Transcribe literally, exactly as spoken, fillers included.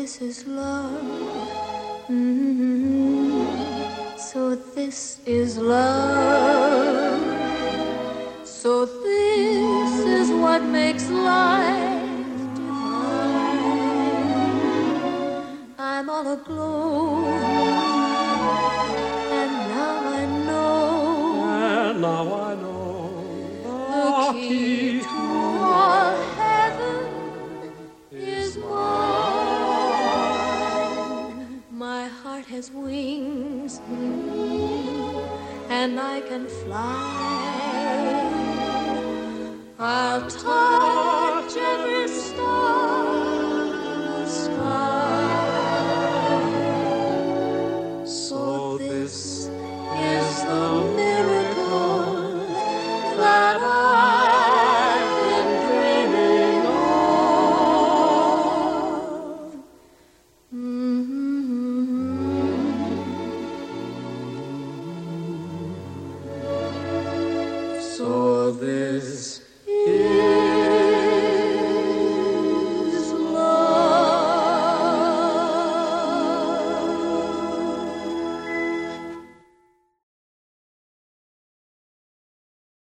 this is love. Mm-hmm. So this is love. So this is what makes life divine. I'm all aglow, and now I know. And now I know The key to all heaven is mine. My heart has wings, and I can fly. I'll touch every star in the sky. So this is the miracle that I've been dreaming of. Mm-hmm. So this is